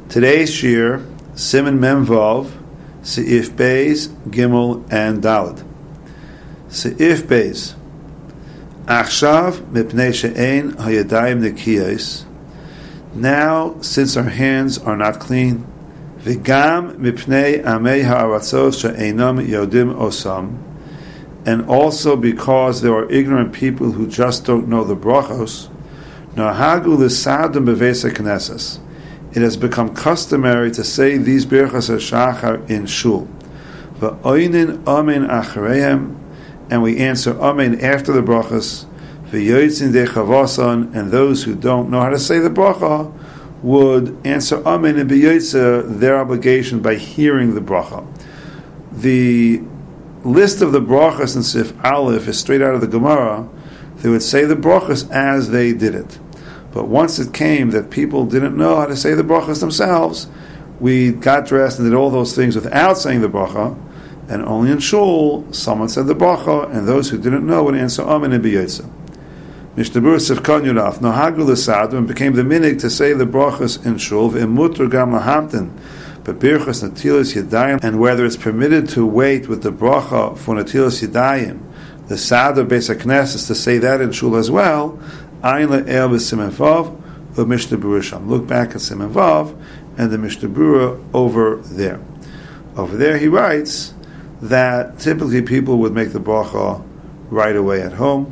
Today's shir, Siman Memvav, Seif Beis, Gimel, and Daled. Seif Beis. Achshav mipnei she'ein hayadayim nekiyos. Now, since our hands are not clean, v'gam mipnei amei ha'aratzos she'einam yodim osam, and also because there are ignorant people who just don't know the brachos, nahagu l'sadam b'veis knesses. It has become customary to say these birchas hashachar in shul. V'oinin amen achareim, and we answer amen after the brachas. V'yotzin dechavasan, and those who don't know how to say the bracha would answer amen and b'yotzer their obligation by hearing the bracha. The list of the brachas in Sif Aleph is straight out of the Gemara. They would say the brachas as they did it. But once it came that people didn't know how to say the brachas themselves, we got dressed and did all those things without saying the bracha, and only in shul someone said the bracha, and those who didn't know would answer amen and b'yotzer. Mishnah Berurah Sivkon Yudaf Nohagu l'Sadam, and became the minig to say the brachas in shul v'emuter gam lahamtin b'birchas natilas yadayim, and whether it's permitted to wait with the bracha for natilas yadayim, the Sada Beis HaKnesses, to say that in shul as well. Ayin le'el b'Siman Vav the Mishnah Berurah Sham. Look back at Siman Vav and the Mishnah Berurah over there. Over there he writes that typically people would make the bracha right away at home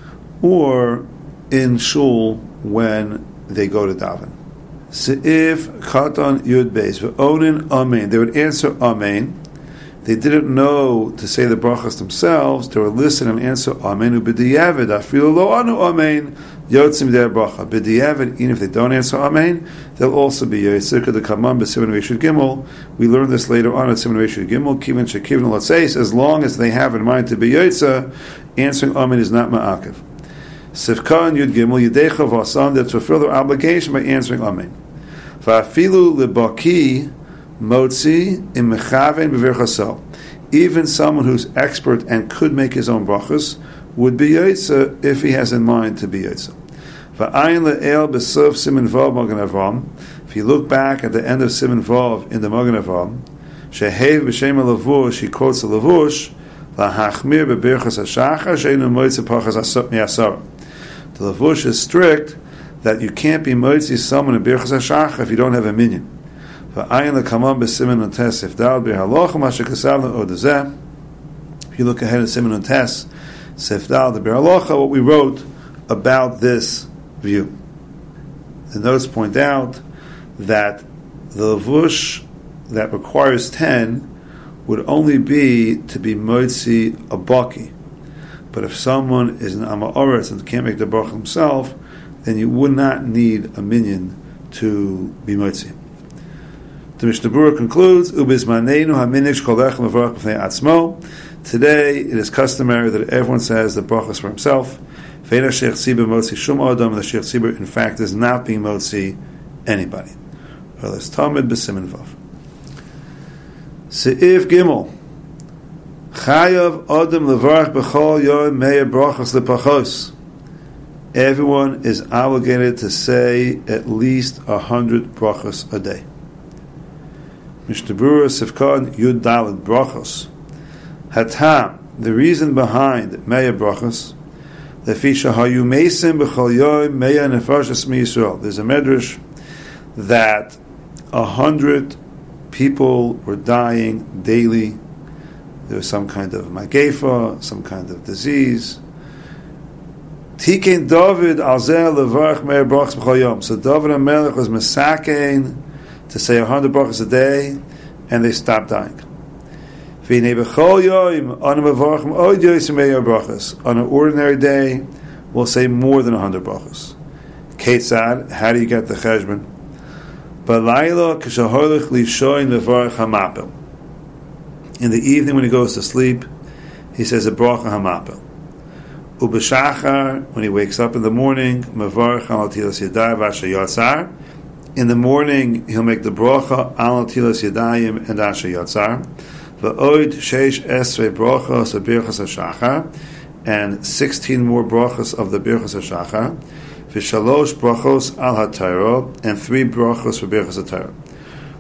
or in shul when they go to daven. Seif Katan Yud Beis V'onin Amen. They would answer Amen. They didn't know to say the brachas themselves. They would listen and answer Amen. U'b'diavad afilu lo anu Amen yotzim der bracha. B'diavad, even if they don't answer Amen, they'll also be yotzer. The Kaman b'Siman Reishud Gimel. We learn this later on at Siman Reishud Gimel. Kivan shekivin l'tzeis. As long as they have in mind to be yotzer, answering Amen is not ma'akev. Sivka and Yud Gimel Yidecha Vasan, that fulfill their obligation by answering Amen. Va'afilu lebaki motzi im mechaven b'virchasel. Even someone who's expert and could make his own brachas would be yotzer if he has in mind to be yotzer. Va'ayin le'el b'sof Siman Vav Magen Avraham. If you look back at the end of Siman Vav in the Magen Avraham, shehev b'shem ha'lavush, he quotes the lavush, lahachmir b'birchas hashachar she'enu moitzi pachas mi'asara. The lavush is strict that you can't be moitzi someone in birchas hashachar if you don't have a minyan. V'ayin lekamam b'siman untes sifdal b'halocha masha kasav le'odezeh. If you look ahead at Siman untes sifdal the b'halocha, what we wrote about this view. The notes point out that the lavush that requires 10 would only be to be moitzi a baki. But if someone is an Ama'oretz and can't make the bracha himself, then you would not need a minyan to be moitzi. The Mishnah Berurah concludes, Ubizmaneinu haminik shkolechem levarach b'fnei atzmo. Today it is customary that everyone says the brachas for himself. Ve'ena sheich tzibur motzi shum adam, and the sheich tzibur in fact is not being motzi anybody. Let's Talmud b'Siman Vav. Seif Gimel. Chayav Adam levarach b'chol yom me'er brachos lepachos. Everyone is obligated to say at least 100 brachos a day. Mishnah Berurah Sivkon Yud Daled brachos. Hatam, the reason behind me'er brachos, lefi shahayu meisim b'chol yom me'er nefashos miYisrael. There's a medrash that 100 people were dying daily. There was some kind of magefa, some kind of disease. Tiken David alzeh levarach me'er brachos b'chol yom. So David HaMelech was mesakein to say 100 brachos a day, and they stopped dying. V'nei b'chol yom anu mevarachim od yosim me'er brachos. On an ordinary day, we'll say more than 100 brachos. Ketzad, how do you get the cheshbon? B'layla k'shaholech lishoin mevarach hamapel. In the evening when he goes to sleep, he says a bracha hamapel. Ubeshachar, when he wakes up in the morning, mevarach al natilas yadayim v'asher yatzar. In the morning, he'll make the bracha al natilas yadayim and asher yatzar. V'oid sheish esrei brachos of birchas hashachar, and 16 more brachos of the birchas hashachar. V'shalosh brachos al haTorah, and 3 brachos for birchas haTorah.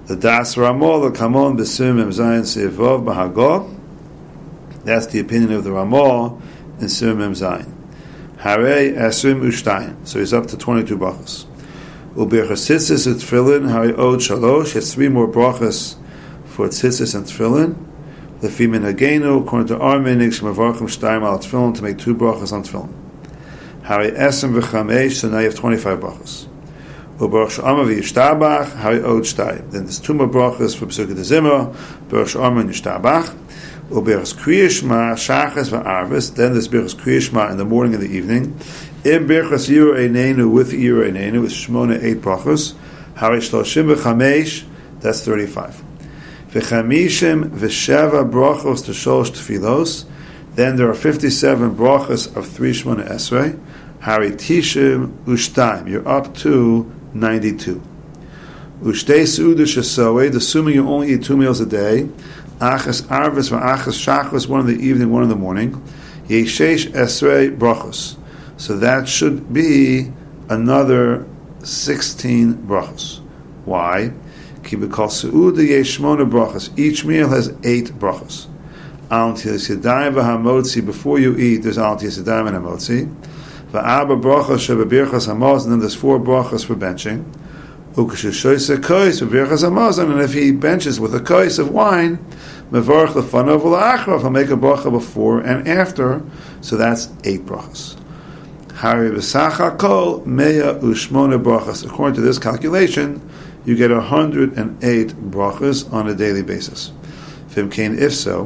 The Das Ramah, the Kamon B'Sim Mem Zayin Seivov B'Hagah. That's the opinion of the Ramah in Sim Mem Zayin. Harei Esrim Ushtayin. So he's up to 22 brachas. Ubirchas Tzitzis and Tefillin, Harei Od Shalosh. He has 3 more brachas for Tzitzis and Tefillin. The Fimin Hagenu, according to our meaning, Shemavarchim Shtayim al Tefillin, to make 2 brachas on Tefillin. Harei Esrim V'Chamesh, so now you have 25 brachas. Uberach Sh'amar V'Yishtabach, Harei Od Shtayim. Then there's 2 more brachas for Pesukei Dezimra, Uberach Sh'amar and Yishtabach. Uberach Kriyishma, Shachas V'Arvis. Then there's Berachas Kriyishma in the morning and the evening. In Berachas Yiru Einenu, with Yiru Einenu, with Shmona 8 brachas. Harei Shloshim V'Chamesh, that's 35. V'Chamishim V'Sheva brachos to Sholosh Tfilos. Then there are 57 brachas of 3 Shmona Esrei. Harei Tishim Ushtaim. You're up to 92. Ushtei Seudah Shesoed, assuming you only eat 2 meals a day. Achas Arvis v'Achas Shachos, 1 in the evening, 1 in the morning. Yeshesh Esrei brachos. So that should be another 16 brachos. Why? Ki b'kol Seudah yesh shmona brachos. Each meal has 8 brachos. Al Netilas Yadayim v'Hamotzi. Before you eat, there's Al Netilas Yadayim and Hamotzi. V'Arba brachos shebebirchas Hamaz, and then there's 4 brachos for benching. Ukashishoyse kois v'birchas Hamaz, and if he benches with a kois of wine, mevarach lefanav v'la'achrav, he'll make a bracha before and after, so that's 8 brachos. Hari v'sacha kol meya u'shmona brachos. According to this calculation, you get 108 brachos on a daily basis. If so,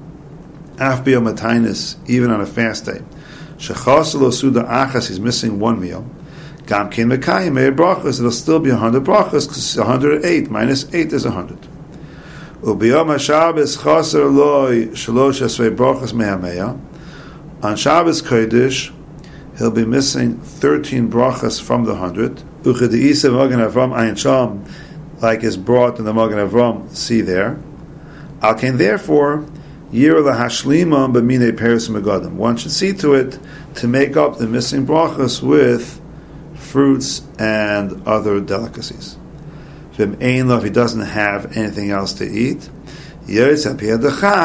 af b'yom hatainis, even on a fast day, shechas lo suda achas, he's missing 1 meal. Gam kein mekayim meir brachos, it'll still be 100 brachos, because 108 minus 8 is 100. Ubiyom haShabbos chaser loy shalosh esrei brachos mehameya. On Shabbos Kodesh, he'll be missing 13 brachos from the 100. Uchediisa Magen Avram Ayin Sham, like is brought in the Magen Avram, see there. Alkein, therefore, Yir lahashlimam b'minei peres megadim. One should see to it to make up the missing brachos with fruits and other delicacies. If he doesn't have anything else to eat, he should have in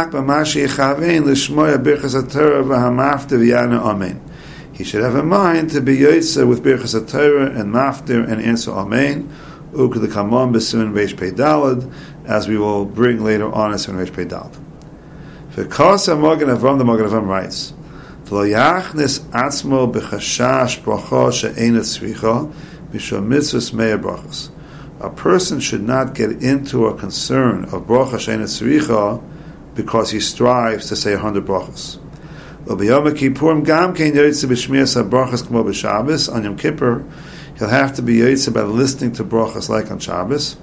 mind to be yotze with birchas haTorah and maftir and answer amen, as we will bring later on as in Reish Pei Daled. The Magen Avram writes, a person should not get into a concern of bracha she'eina tzricha because he strives to say 100 brachas. On Yom Kippur, he'll have to be yotze by listening to brachas like on Shabbos.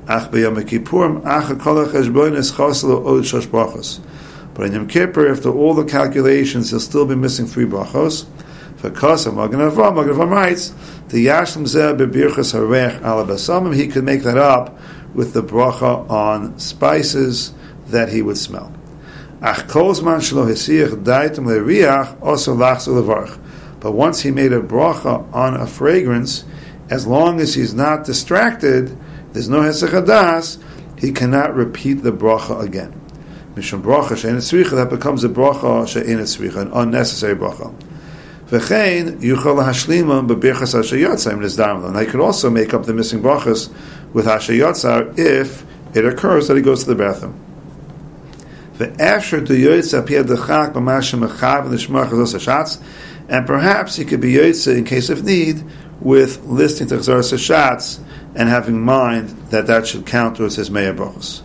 But in Yom Kippur, after all the calculations, he'll still be missing 3 brachos. For Kasa Magen Avram writes, the Yashlim Zeh bebirchas harech ala basamim, he could make that up with the bracha on spices that he would smell. Ach kol zman shelo hesiach daitem le'riach also lachzu levarch. But once he made a bracha on a fragrance, as long as he's not distracted, there's no hesach hadas, he cannot repeat the bracha again. Mishum bracha she'eina tzricha, that becomes a bracha she'eina tzricha, an unnecessary bracha. V'chein yuchal hashlimam b'birchas hashayotzar nizdarm. And he could also make up the missing brachas with hashayotzar if it occurs that he goes to the bathroom. V'after to yotza piyad dechak b'mashem mechav l'shmach chazos hashatz, and perhaps he could be yotza in case of need with listening to chazos hashatz and having in mind that should count towards his meya brachas.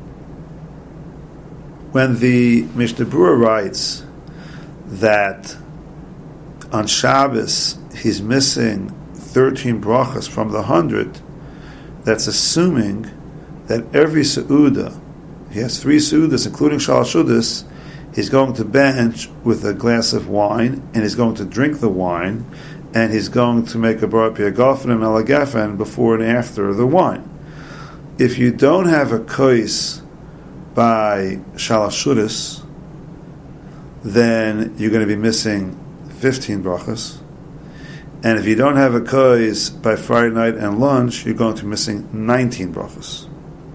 When the Mishnah Berurah writes that on Shabbos he's missing 13 brachas from the 100, that's assuming that every seudah, he has 3 seudas, including shalosh seudas, he's going to bench with a glass of wine, and he's going to drink the wine, and he's going to make a bar piagafen and melagafen before and after the wine. If you don't have a kois by shalosh seudas, then you're going to be missing 15 brachas. And if you don't have a kois by Friday night and lunch, you're going to be missing 19 brachas.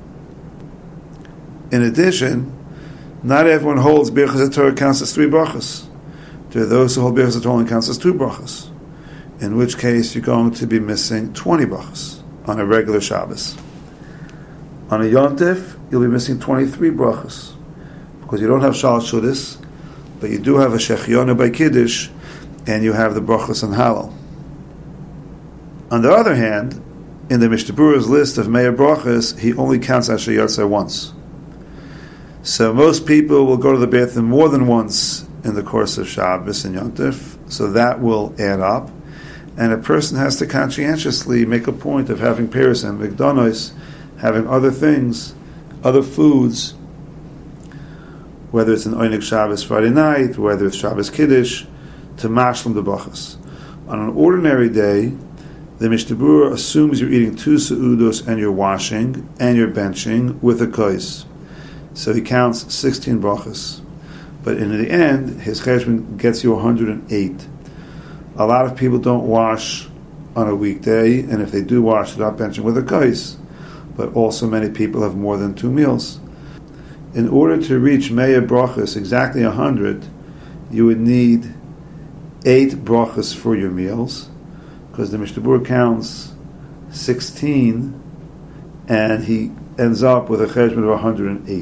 In addition, not everyone holds Birchas HaTorah counts as 3 brachas. There are those who hold Birchas HaTorah only counts as 2 brachas, in which case you're going to be missing 20 brachas on a regular Shabbos. On a Yontif, you'll be missing 23 brachas, because you don't have Shal Shudas, but you do have a Shechiona by Kiddush, and you have the brachas and Halal. On the other hand, in the Mishnah Berurah's list of Meir brachas, he only counts Asher Yatzar once. So most people will go to the bathroom more than once in the course of Shabbos and Yontif, so that will add up. And a person has to conscientiously make a point of having Peres and Mikdanos, having other things, other foods, whether it's an Oinig Shabbos Friday night, whether it's Shabbos Kiddush, to mashlim the brachas. On an ordinary day, the Mishnah Berurah assumes you're eating 2 seudos and you're washing and you're benching with a kais. So he counts 16 brachas. But in the end, his cheshbon gets you 108. A lot of people don't wash on a weekday, and if they do wash, they're not benching with a kais. But also many people have more than 2 meals. In order to reach Meir brachas, exactly 100, you would need 8 brachas for your meals, because the Mishnah Berurah counts 16, and he ends up with a cheshbon of 108.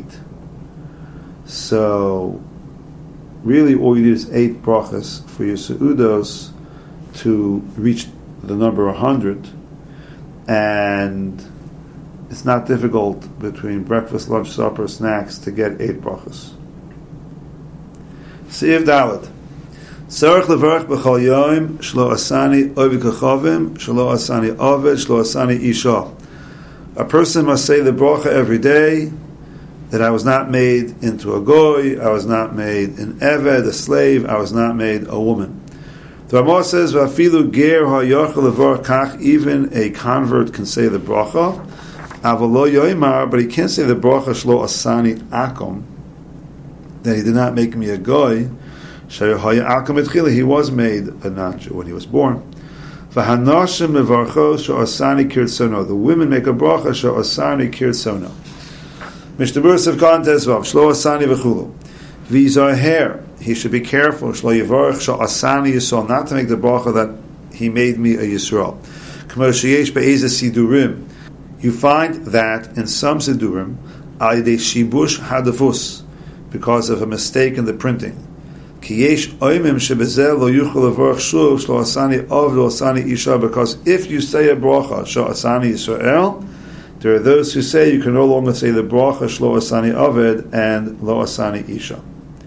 So, really all you need is 8 brachas for your seudos to reach the number 100, and it's not difficult between breakfast, lunch, supper, snacks to get 8 brachas. Siv Dalet. Tzarich levarach b'chol yom shlo asani ovi kachavim shlo asani oved shlo asani isha. A person must say the bracha every day that I was not made into a goy, I was not made an eved, a slave, I was not made a woman. The Ramah says, "V'afilu ger ha'yochel levarach kach." Even a convert can say the bracha. Avalo yoimar, but he can't say the bracha shlo asani akom, that he did not make me a goy. He was made a non-Jew when he was born. The women make a bracha she'asani kirtzono. Mishnah Berurah Sevkan Tezvav shlo asani v'chulu. V'zahir, he should be careful shlo yivarach she'asani yisrael, not to make the bracha that he made me a Yisrael. K'mo sheyesh be'ezeh sidurim. You find that in some sidurim, al yedei shibush hadafus, because of a mistake in the printing. Because if you say a bracha shlo asani Yisrael, there are those who say you can no longer say the bracha shlo asani aved and lo asani isha.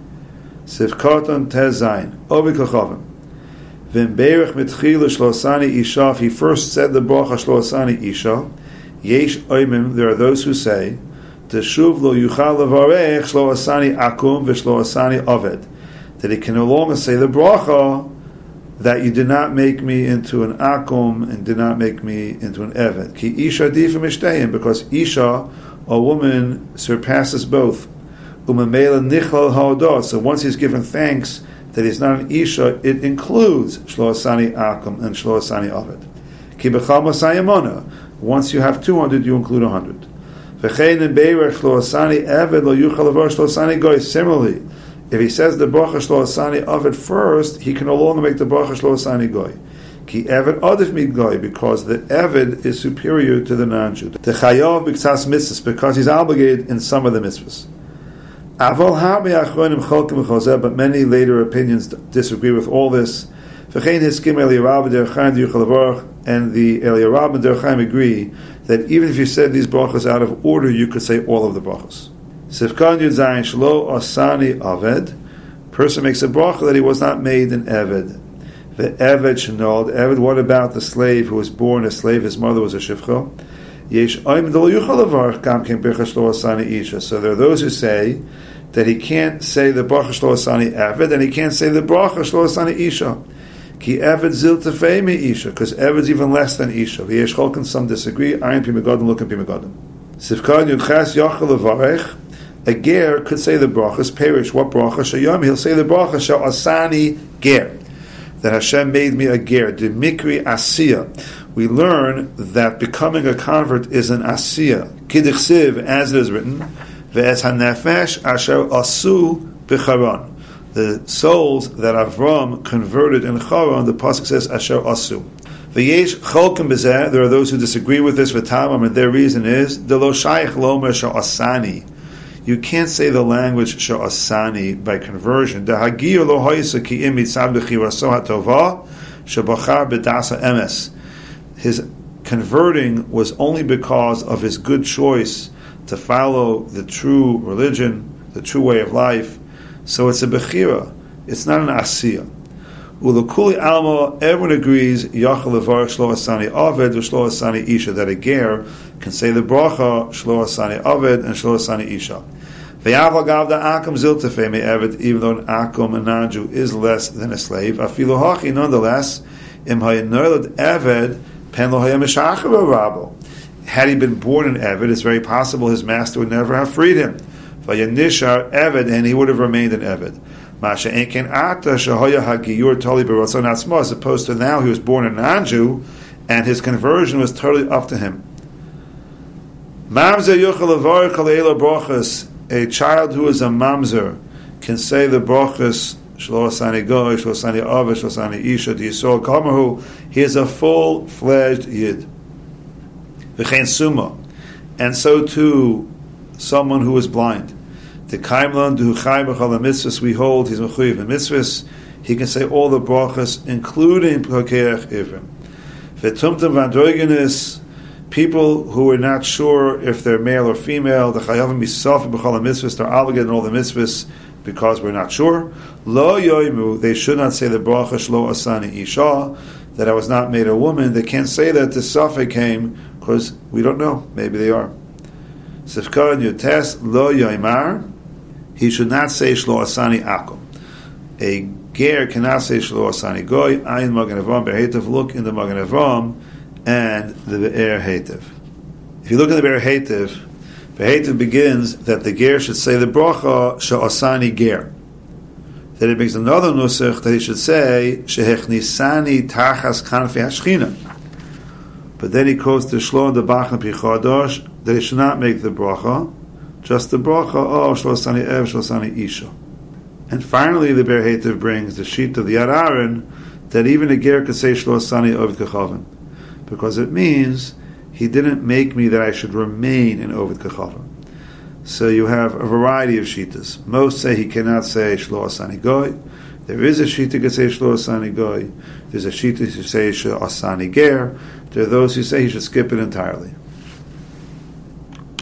Sivkaton tezayin ovi kachavim v'imberich mitchila shlo asani isha. If he first said the bracha shlo asani isha, yesh oimim, there are those who say teshuv lo yuchal levarech shlo asani akum v'shlo asani aved, that he can no longer say the bracha that you did not make me into an akum and did not make me into an eved. Ki isha difa mishteim, because isha, a woman, surpasses both. Umamela nichlal ha'odah. So once he's given thanks that he's not an isha, it includes shlo asani akum and shlo asani eved. Ki b'chal masayimona. Once you have 200, you include 100. V'chein in beirach shlo asani eved lo yuchal levar shlo asani goy. Similarly, if he says the bracha shlo asani aved first, he can no longer make the bracha shlo asani goy. Ki eved adif mid goy, because the eved is superior to the non-Jew. The chayav b'ktas mitzvahs, because he's obligated in some of the mitzvahs. Aval harbi achronim cholkim v'chozeh, but many later opinions disagree with all this. V'chein hiskim Eliyarab and Derchaim yuchal levarach, and the Eliyarab and Derchaim agree that even if you said these brachas out of order, you could say all of the brachas. Sivkan Yud Zayin shlo asani aved. Person makes a bracha that he was not made an eved. The eved shenol. Eved. What about the slave who was born a slave? His mother was a shivcha. Yesh oim dol yuchal levarach gam ken bracha shlo asani isha. So there are those who say that he can't say the bracha shlo asani eved, and he can't say the bracha shlo asani isha. Ki eved zil tefei mi isha, because eved's even less than isha. Yesh cholkin, some disagree. Ayin pi megadim, look at pi megadim. Sivkan Yud Ches yachal levarach. A ger could say the brachas, perish, what bracha? Shayom, he'll say the bracha, shal asani ger, that Hashem made me a ger. The mikri asiya. We learn that becoming a convert is an asiya. Kidichsiv, as it is written, Ve'es hanefesh asher asu b'charon. The souls that Avram converted in Charon, the pasuk says asher asu. V'yesh cholkim b'zeh. There are those who disagree with this. V'tamam, and their reason is delo shayich lomer sha'asani. You can't say the language sha'asani by conversion. Dehagir lo hoysa ki im mitzad b'chiraso hatova shebachar b'dasa emes. His converting was only because of his good choice to follow the true religion, the true way of life. So it's a bechira. It's not an asiyah. Ulukuli alma, everyone agrees, Yachal levar shlo asani aved v'shlo asani isha, that a ger can say the bracha shlo asani aved and shlo asani isha. Ve'aval gavda akum ziltefe me eved, even though an akum, a non-Jew, is less than a slave. Afilu hachi, nonetheless, im hayanolad eved pen lo hayam mishachav rabo. Had he been born an eved, it's very possible his master would never have freed him. Vayanishar eved, and he would have remained an eved. As opposed to now he was born a non-Jew and his conversion was totally up to him. A child who is a mamzer can say the brachas shlo asani goy, shlo asani ava, shlo asani isha, d'yisol kamahu. He is a full-fledged yid. V'chein summa, and so too someone who is blind. The kaimlan du chai b'chol mitzvahs, we hold he's mechuyev in mitzvahs. He can say all the brachas, including Pokeach Ivrim. V'tumtum v'androgenis, people who are not sure if they're male or female, the chayavim misafim b'chol mitzvahs, they're obligated in all the mitzvahs because we're not sure. Lo yoimu, they should not say the bracha shlo asani isha, that I was not made a woman. They can't say that the safek came because we don't know. Maybe they are. Sifka and Yotes lo yoimar. He should not say shlo asani akum. A ger cannot say shlo asani goy. Ayin Magen Avraham Be'er Heitev. Look in the Magen Avraham and the Be'er Heitev. If you look at the Be'er Heitev, Be'er Heitev begins that the ger should say the bracha she'asani ger. Then it makes another nusach that he should say shehechnisani tachas kanfi hashchina. But then he quotes the shlo and the bach and pichadosh that he should not make the bracha. Just the bracha, shlo asani ev, shlo asani isha. And finally, the Be'er Heitev brings the sheet of the Yad Aaron that even a ger could say shlo asani ovid kechavim, because it means he didn't make me that I should remain in ovid kechavim. So you have a variety of shitas. Most say he cannot say shlo asani goy. There is a shita who can say shlo asani goy. There's a shita who say shlo asani ger. There are those who say he should skip it entirely.